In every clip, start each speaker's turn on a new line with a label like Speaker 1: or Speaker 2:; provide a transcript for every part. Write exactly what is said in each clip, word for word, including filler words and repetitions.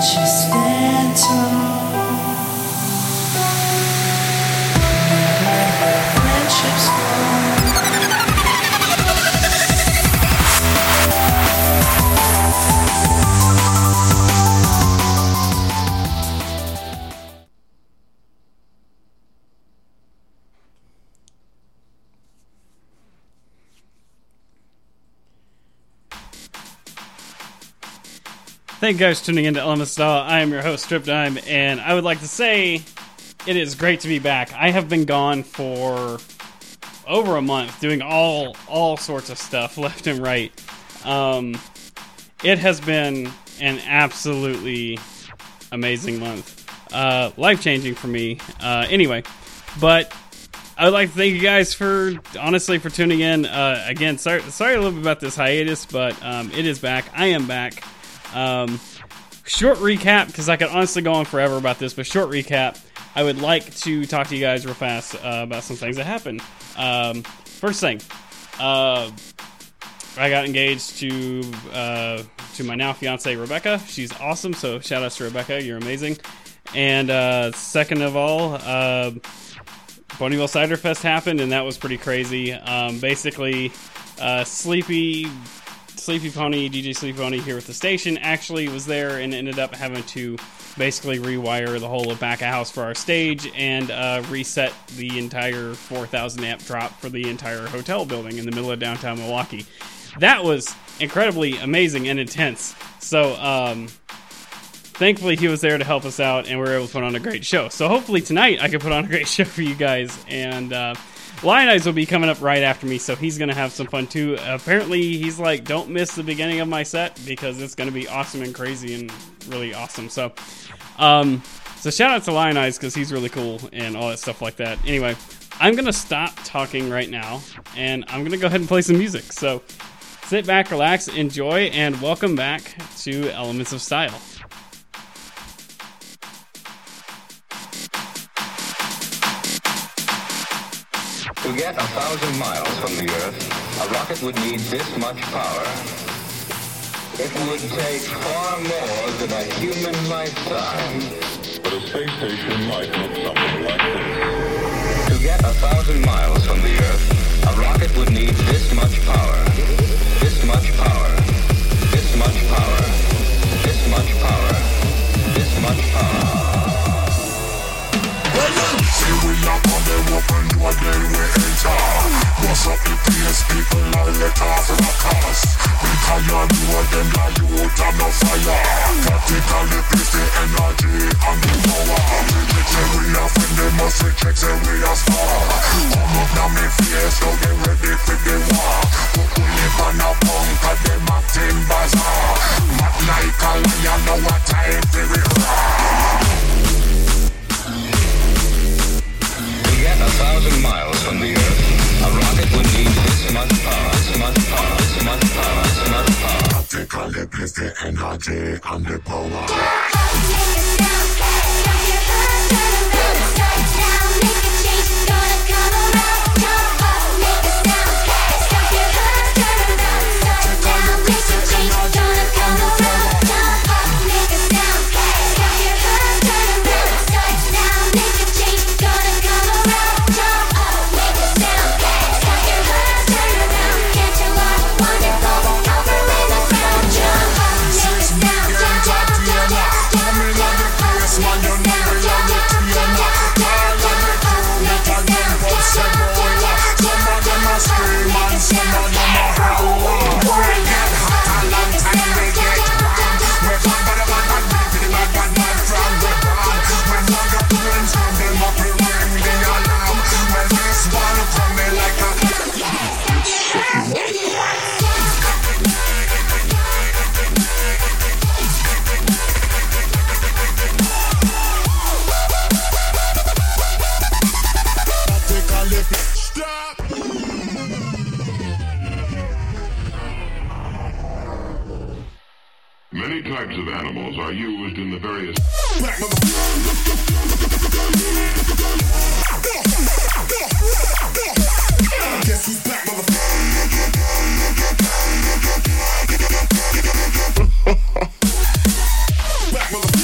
Speaker 1: Thank you guys for tuning into Elements Style. I am your host, Strip Dime, and I would like to say it is great to be back. I have been gone for over a month doing all all sorts of stuff left and right. Um, it has been an absolutely amazing month. Uh, life-changing for me. Uh, anyway, but I would like to thank you guys for, honestly, for tuning in. Uh, again, sorry, sorry a little bit about this hiatus, but um, it is back. I am back. Um, short recap, because I could honestly go on forever about this, but short recap, I would like to talk to you guys real fast uh, about some things that happened. Um, first thing, uh, I got engaged to uh, to my now fiance Rebecca. She's awesome, so shout out to Rebecca, you're amazing. And uh, second of all, uh, Ponyville Cider Fest happened, and that was pretty crazy. Um, basically, uh, Sleepy... Sleepy Pony, D J Sleepy Pony here with the station, actually was there and ended up having to basically rewire the whole of back of house for our stage and uh, reset the entire four thousand amp drop for the entire hotel building in the middle of downtown Milwaukee. That was incredibly amazing and intense. So, um, thankfully he was there to help us out and we were able to put on a great show. So hopefully tonight I can put on a great show for you guys. And, uh, Lion Eyes will be coming up right after me, so he's going to have some fun too. Apparently, he's like, don't miss the beginning of my set because it's going to be awesome and crazy and really awesome. So, um, so shout out to Lion Eyes because he's really cool and all that stuff like that. Anyway, I'm going to stop talking right now and I'm going to go ahead and play some music. So sit back, relax, enjoy, and welcome back to Elements of Style.
Speaker 2: To get a thousand miles from the Earth, a rocket would need this much power. It would take far more than a human lifetime.
Speaker 3: But a space station might look something like this.
Speaker 2: To get a thousand miles from the Earth, a rocket would need this much power. This much power. This much power. This much power. This much power.
Speaker 4: See we lock on the open door, then we enter. What's up the place, people now let off the cars. Because you know them like you out of no fire. Practically place the energy and the power. Say we are friend, they must reject, say we are star. Come up now me face, so get ready for the war. But we live on a punk, and them acting bazaar. Mad like a lion, know what time for it roar.
Speaker 2: A thousand miles from the Earth, a rocket would need this much power, this much power, this much power, this much power.
Speaker 4: Practically place the energy and the power.
Speaker 3: Many types of animals are used in the various...
Speaker 4: Guess who's back, motherfucker? Back, motherfucker.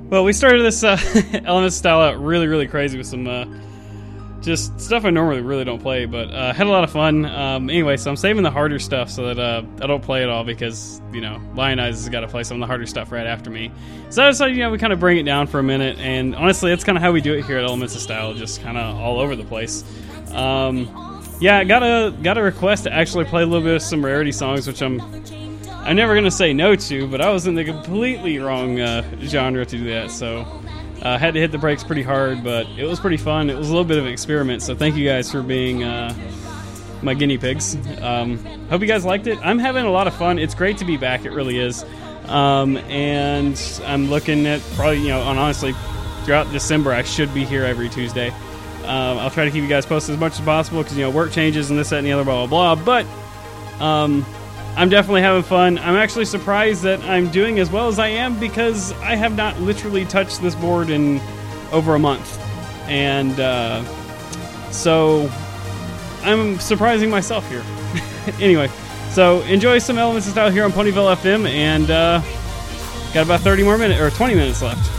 Speaker 1: Well, we started this uh, Elements style out really, really crazy with some uh, just stuff I normally really don't play, but uh, had a lot of fun. Um, anyway, so I'm saving the harder stuff so that uh, I don't play it all because, you know, Lion Eyes has got to play some of the harder stuff right after me. So I decided, you know, we kind of bring it down for a minute, and honestly, that's kind of how we do it here at Elements of Style, just kind of all over the place. Um, yeah, I got a, got a request to actually play a little bit of some Rarity songs, which I'm I'm never going to say no to, but I was in the completely wrong uh, genre to do that, so I uh, had to hit the brakes pretty hard, but it was pretty fun. It was a little bit of an experiment, so thank you guys for being uh, my guinea pigs. Um, hope you guys liked it. I'm having a lot of fun. It's great to be back. It really is. Um, and I'm looking at probably, you know, on honestly, throughout December, I should be here every Tuesday. Um, I'll try to keep you guys posted as much as possible because, you know, work changes and this, that, and the other, blah, blah, blah. But um, I'm definitely having fun. I'm actually surprised that I'm doing as well as I am because I have not literally touched this board in over a month. And uh, so I'm surprising myself here. Anyway, so enjoy some Elements of Style here on Ponyville F M, and uh, got about thirty more minutes, or twenty minutes left.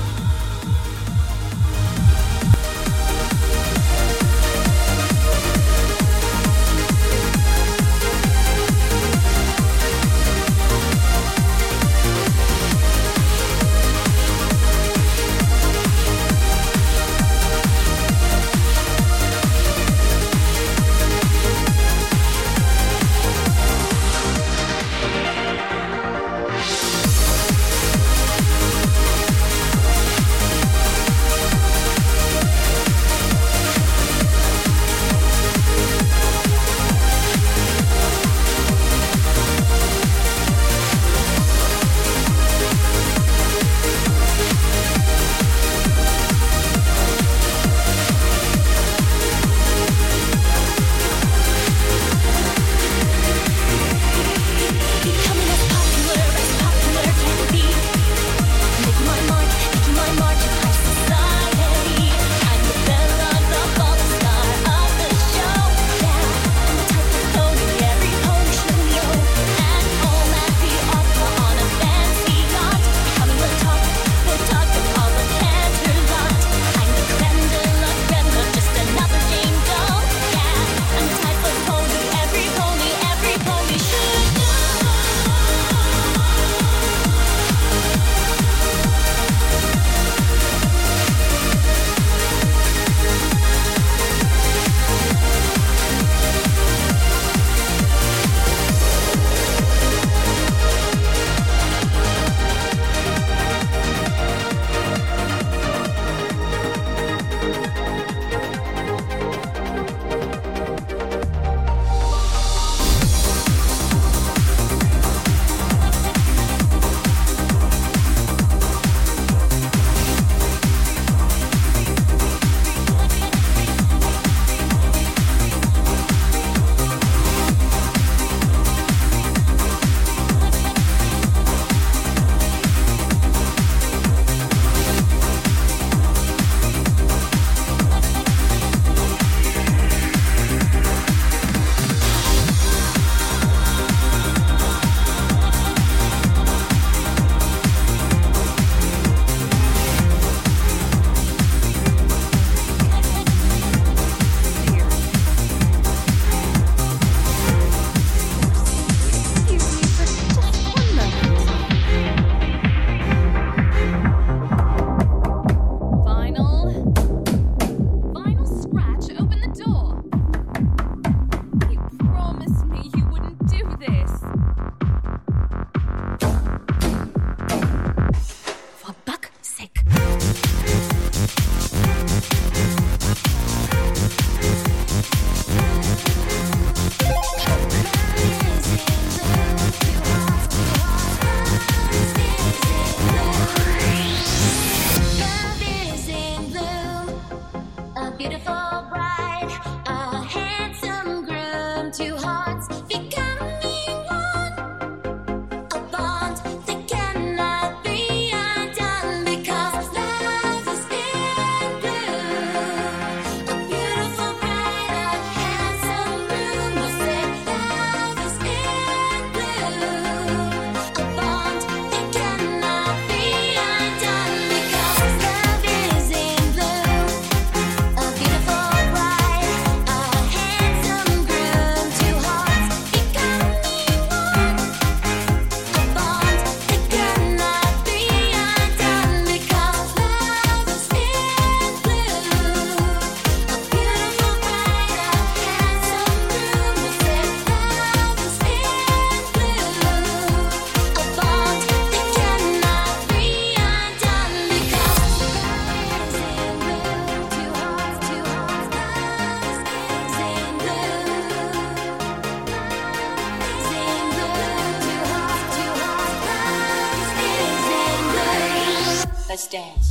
Speaker 5: let's dance.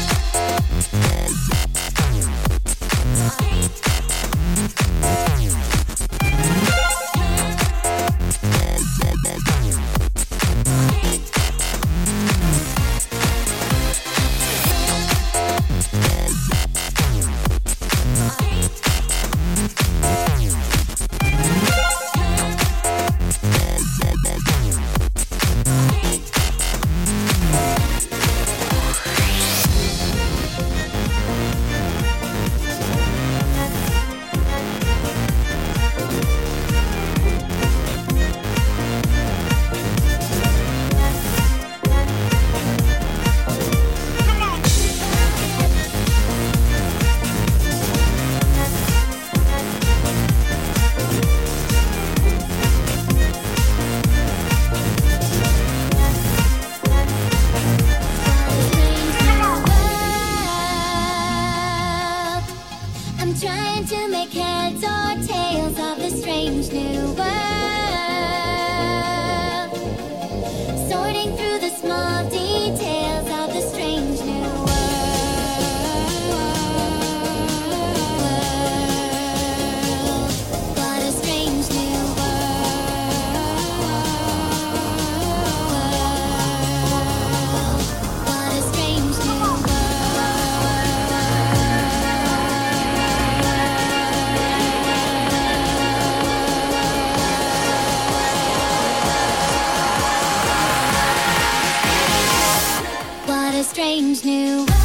Speaker 6: Strange new world.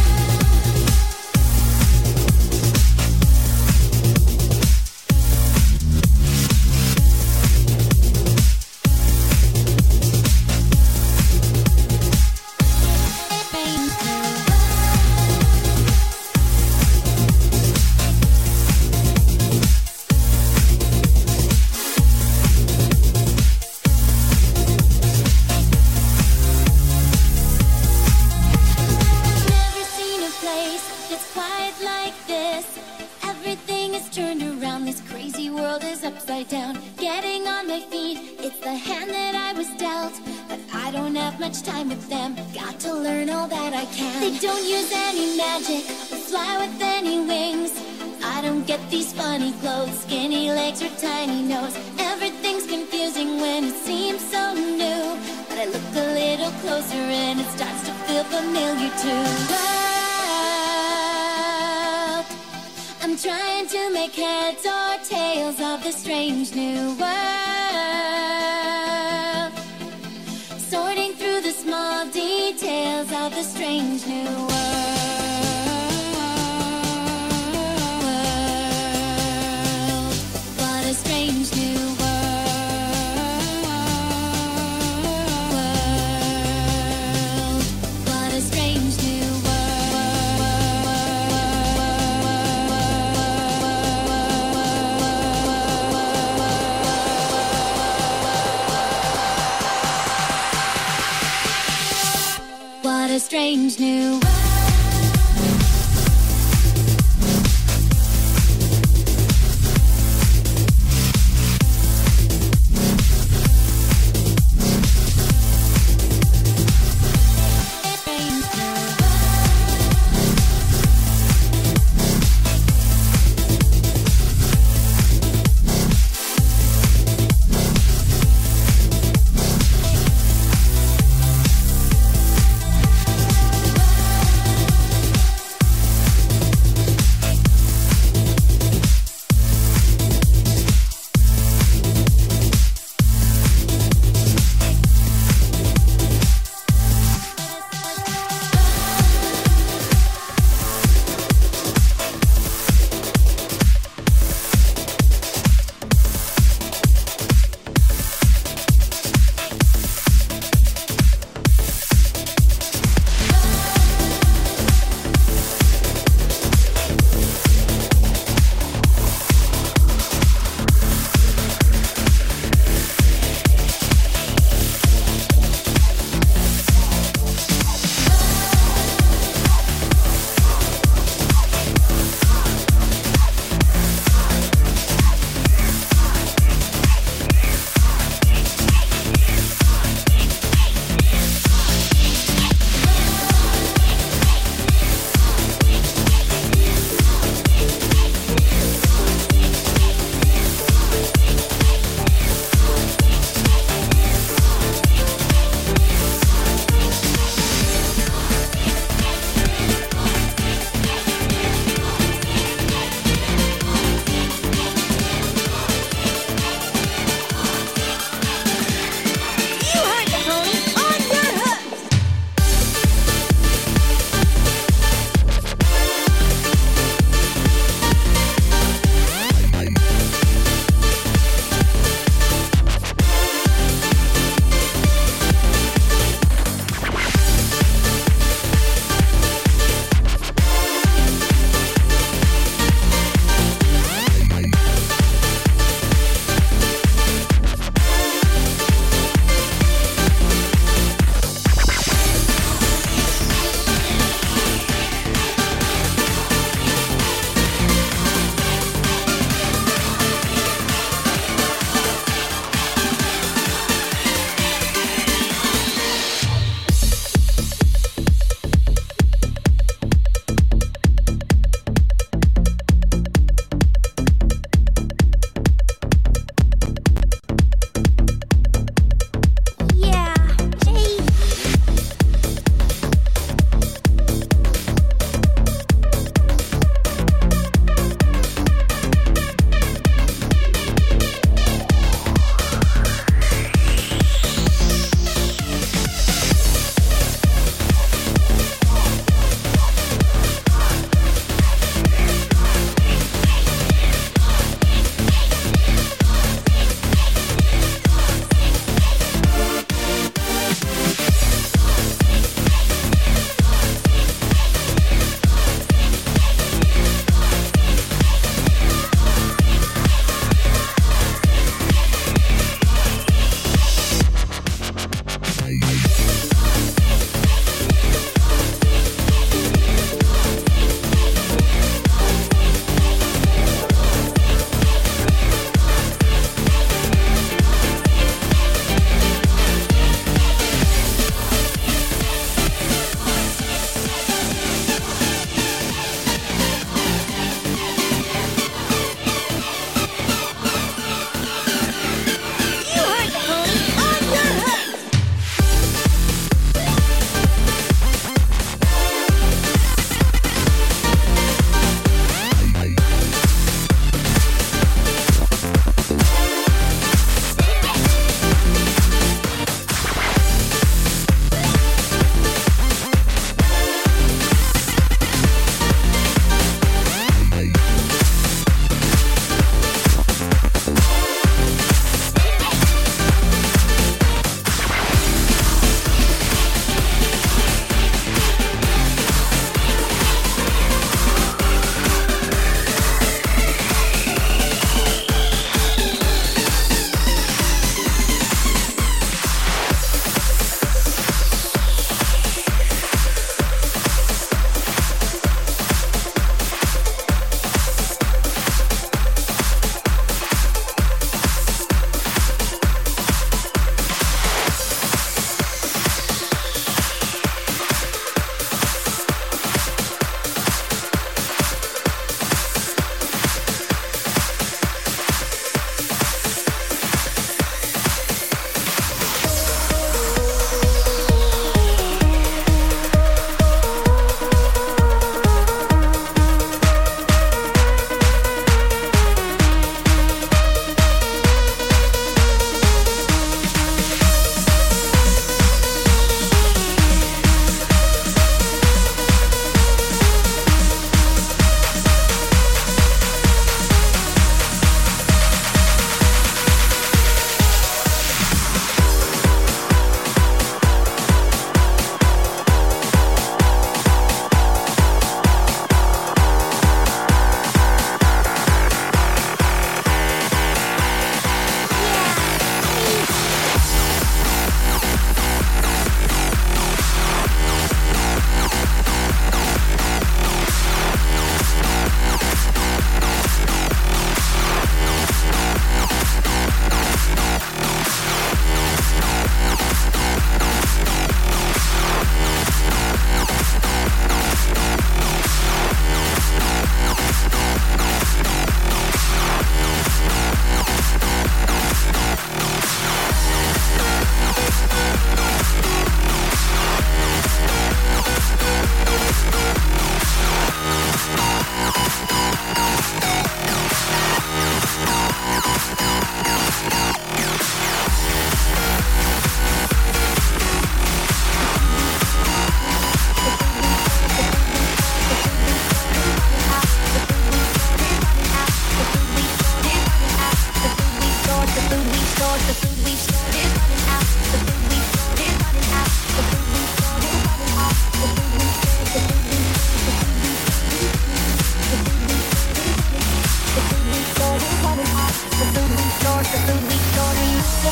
Speaker 6: A strange new world.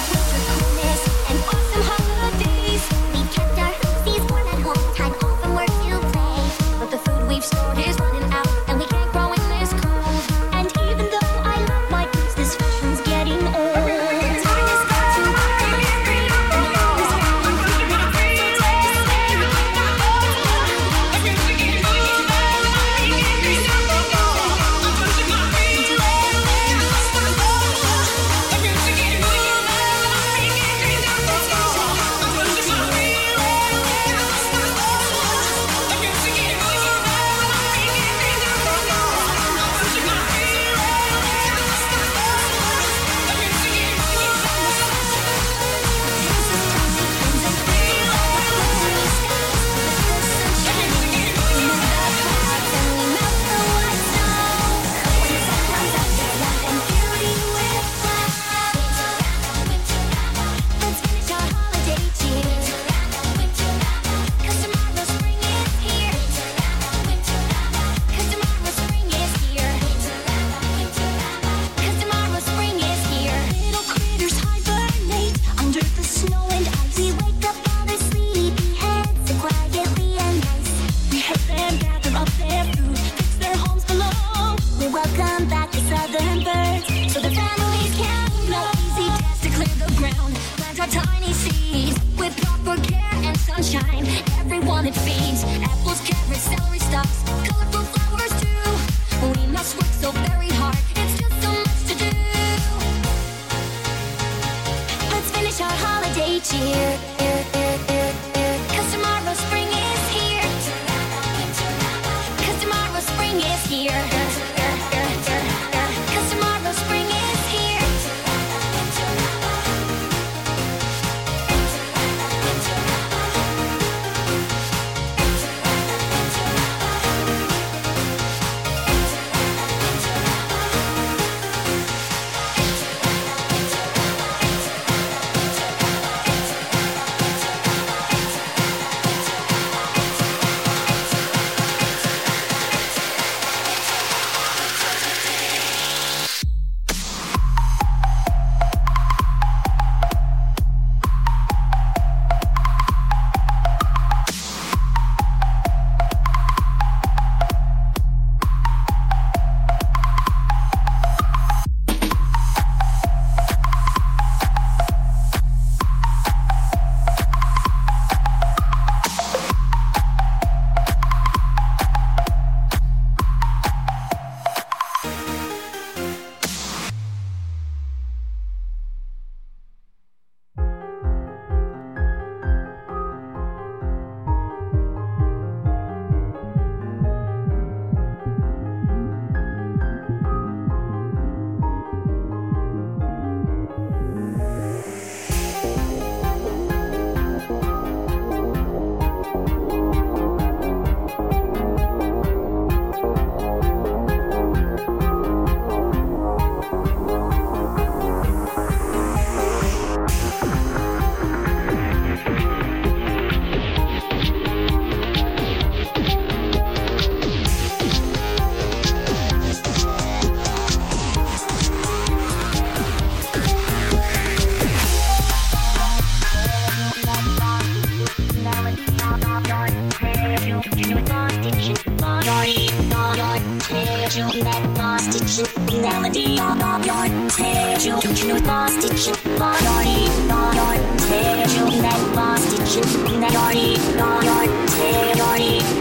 Speaker 5: Melody on your tail, you you lost it, you lost your tail, you that lost it, you that your your tail, your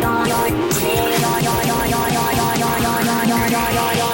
Speaker 5: your tail, your your your your your your your your your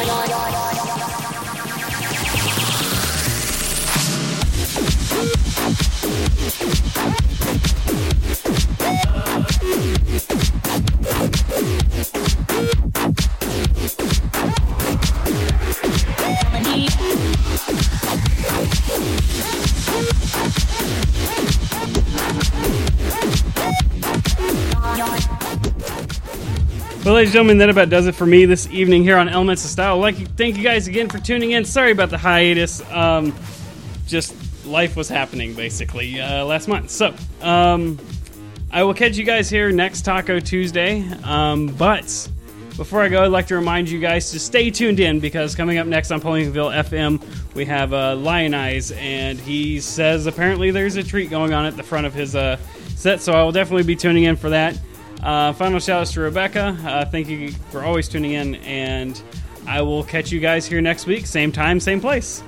Speaker 1: Well, ladies and gentlemen, that about does it for me this evening here on Elements of Style. I'd like to thank you guys again for tuning in. Sorry about the hiatus. Um, just life was happening, basically, uh, last month. So, um, I will catch you guys here next Taco Tuesday. Um, but Before I go, I'd like to remind you guys to stay tuned in, because coming up next on Ponyville F M, we have uh, Lion Eyes, and he says apparently there's a treat going on at the front of his uh, set, so I will definitely be tuning in for that. Uh, final shout-outs to Rebecca. Uh, thank you for always tuning in, and I will catch you guys here next week, same time, same place.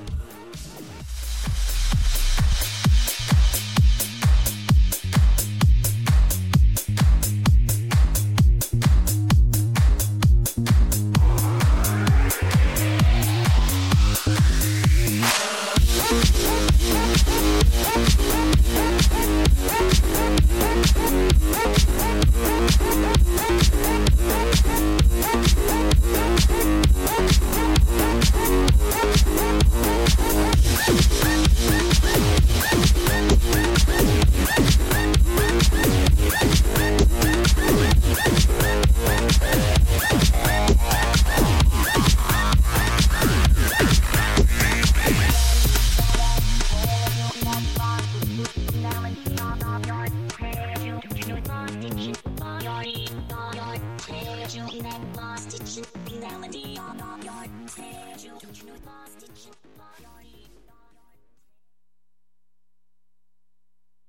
Speaker 5: Melody on your